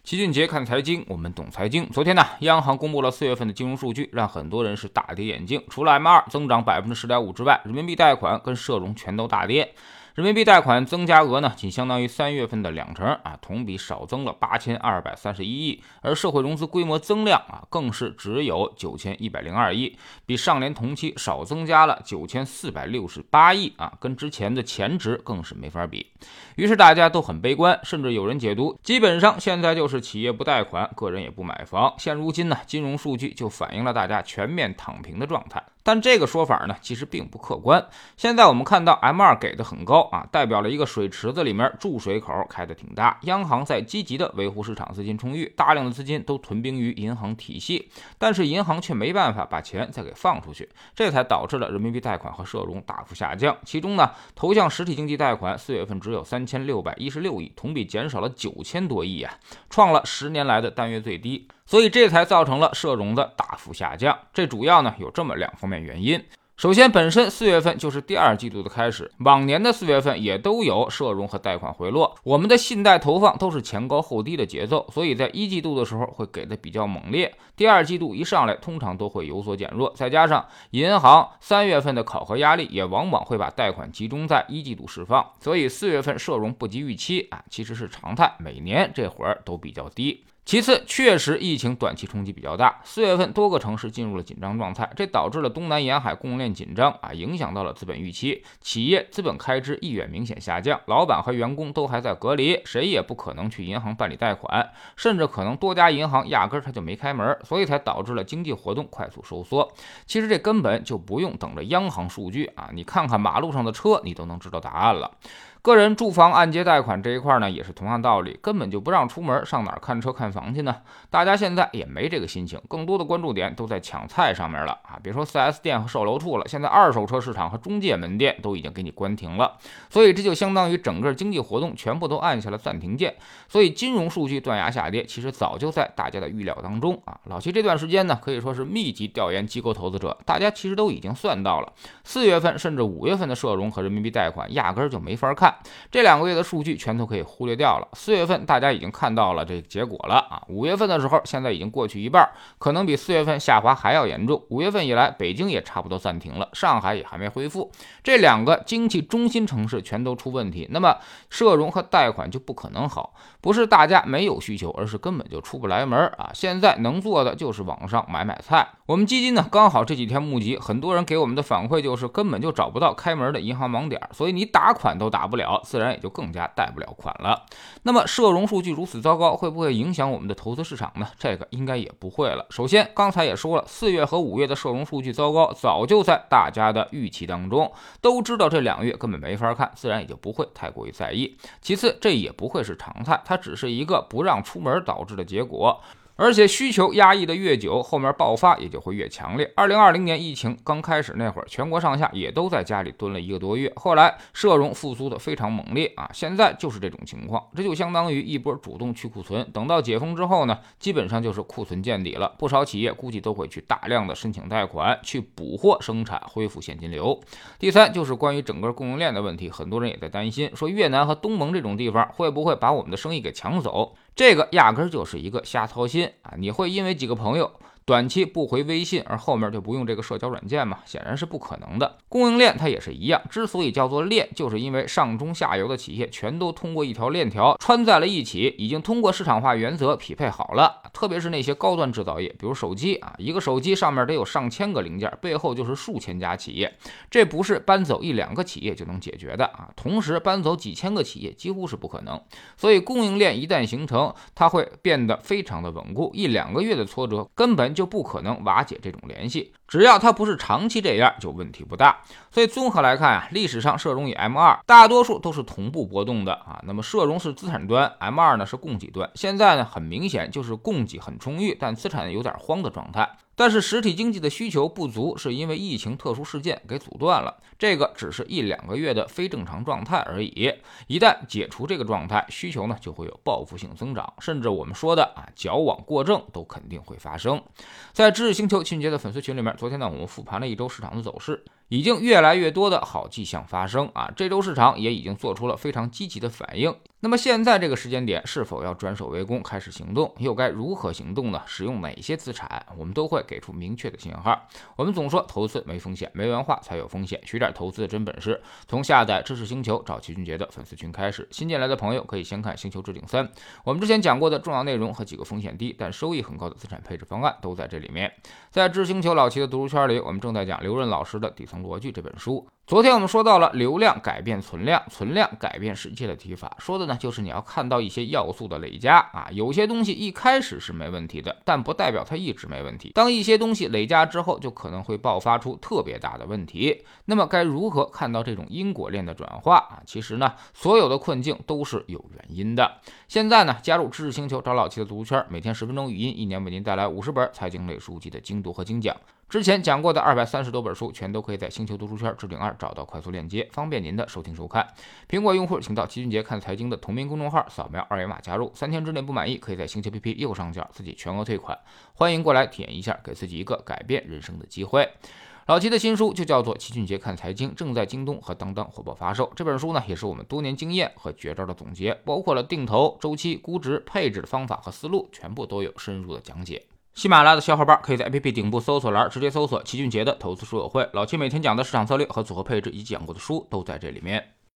齐俊杰看财经，我们懂财经。昨天呢，央行公布了4月份的金融数据，让很多人是大跌眼镜。除了 M2 增长 10.5% 之外，人民币贷款跟社融全都大跌。人民币贷款增加额呢，仅相当于3月份的20%同比少增了8231亿，而社会融资规模增量更是只有9102亿，比上年同期少增加了9468亿跟之前的前值更是没法比。于是大家都很悲观，甚至有人解读，基本上现在就是企业不贷款，个人也不买房。现如今呢，金融数据就反映了大家全面躺平的状态。但这个说法呢，其实并不客观。现在我们看到 M2 给的很高代表了一个水池子里面注水口开得挺大，央行在积极的维护市场资金充裕，大量的资金都囤兵于银行体系，但是银行却没办法把钱再给放出去，这才导致了人民币贷款和社融大幅下降。其中呢，投向实体经济贷款4月份只有3616亿，同比减少了9000多亿创了10年来的单月最低。所以这才造成了社融的大幅下降。这主要呢有这么2方面原因。首先，本身4月份就是第2季度的开始，往年的4月份也都有社融和贷款回落，我们的信贷投放都是前高后低的节奏，所以在1季度的时候会给的比较猛烈，第2季度一上来通常都会有所减弱，再加上银行3月份的考核压力也往往会把贷款集中在1季度释放，所以4月份社融不及预期其实是常态，每年这会儿都比较低。其次，确实疫情短期冲击比较大，4月份多个城市进入了紧张状态，这导致了东南沿海供应链紧张影响到了资本预期，企业资本开支意愿明显下降，老板和员工都还在隔离，谁也不可能去银行办理贷款，甚至可能多家银行压根他就没开门，所以才导致了经济活动快速收缩。其实这根本就不用等着央行数据你看看马路上的车，你都能知道答案了。个人住房按揭贷款这一块呢，也是同样道理，根本就不让出门，上哪儿看车看房去呢？大家现在也没这个心情，更多的关注点都在抢菜上面了别说 4S 店和售楼处了，现在二手车市场和中介门店都已经给你关停了，所以这就相当于整个经济活动全部都按下了暂停键。所以金融数据断崖下跌，其实早就在大家的预料当中老齐这段时间呢，可以说是密集调研机构投资者，大家其实都已经算到了4月份甚至5月份的社融和人民币贷款压根就没法看，这2个月的数据全都可以忽略掉了。4月份大家已经看到了这个结果了5月份的时候现在已经过去一半，可能比4月份下滑还要严重。5月份以来，北京也差不多暂停了，上海也还没恢复，这2个经济中心城市全都出问题，那么社融和贷款就不可能好，不是大家没有需求，而是根本就出不来门现在能做的就是网上买菜。我们基金呢刚好这几天募集，很多人给我们的反馈就是根本就找不到开门的银行网点，所以你打款都打不了，自然也就更加贷不了款了。那么社融数据如此糟糕，会不会影响我们的投资市场呢？这个应该也不会了。首先刚才也说了，4月和5月的社融数据糟糕，早就在大家的预期当中，都知道这2月根本没法看，自然也就不会太过于在意。其次，这也不会是常态，它只是一个不让出门导致的结果。而且需求压抑的越久，后面爆发也就会越强烈。2020年疫情刚开始那会儿，全国上下也都在家里蹲了1个多月，后来社融复苏的非常猛烈现在就是这种情况，这就相当于一波主动去库存，等到解封之后呢，基本上就是库存见底了，不少企业估计都会去大量的申请贷款，去补货生产，恢复现金流。第三就是关于整个供应链的问题，很多人也在担心，说越南和东盟这种地方会不会把我们的生意给抢走，这个压根就是一个瞎操心你会因为几个朋友短期不回微信而后面就不用这个社交软件吗？显然是不可能的。供应链它也是一样，之所以叫做链，就是因为上中下游的企业全都通过一条链条穿在了一起，已经通过市场化原则匹配好了。特别是那些高端制造业，比如手机一个手机上面得有上千个零件，背后就是数千家企业，这不是搬走1-2个企业就能解决的同时搬走几千个企业几乎是不可能。所以供应链一旦形成，它会变得非常的稳固，1-2个月的挫折根本就不可能瓦解这种联系，只要它不是长期这样，就问题不大。所以综合来看历史上社融与 M2 大多数都是同步波动的那么社融是资产端， M2 呢是供给端，现在呢很明显就是供给很充裕，但资产有点慌的状态。但是实体经济的需求不足，是因为疫情特殊事件给阻断了，这个只是1-2个月的非正常状态而已。一旦解除这个状态，需求呢就会有报复性增长，甚至我们说的矫枉过正都肯定会发生。在知识星球秦杰的粉丝群里面，昨天呢我们复盘了一周市场的走势， 已经越来越多的好迹象发生啊，这周市场也已经做出了非常积极的反应。那么现在这个时间点是否要转守为攻开始行动，又该如何行动呢？使用哪些资产，我们都会给出明确的信号。我们总说投资没风险，没文化才有风险，学点投资的真本事。从下载知识星球找齐俊杰的粉丝群开始，新进来的朋友可以先看星球置顶3，我们之前讲过的重要内容和几个风险低但收益很高的资产配置方案都在这里面。在知识星球老齐的读书圈里，我们正在讲刘润老师的底层逻辑这本书。昨天我们说到了流量改变存量，存量改变世界的提法，说的呢就是你要看到一些要素的累加啊，有些东西一开始是没问题的，但不代表它一直没问题。当一些东西累加之后，就可能会爆发出特别大的问题。那么该如何看到这种因果链的转化啊？其实呢，所有的困境都是有原因的。现在呢，加入知识星球找老齐的读书圈，每天10分钟语音，一年为您带来50本财经类书籍的精读和精讲。之前讲过的230多本书，全都可以在星球读书圈置顶2找到快速链接，方便您的收听收看。苹果用户请到齐俊杰看财经的同名公众号，扫描二维码加入，3天之内不满意，可以在星球 APP 右上角自己全额退款。欢迎过来体验一下，给自己一个改变人生的机会。老齐的新书就叫做《齐俊杰看财经》，正在京东和当当火爆发售。这本书呢，也是我们多年经验和绝招的总结，包括了定投、周期、估值、配置的方法和思路，全部都有深入的讲解。喜马拉雅的小伙伴可以在 APP 顶部搜索栏直接搜索齐俊杰的投资书友会，老齐每天讲的市场策略和组合配置以及讲过的书都在这里面。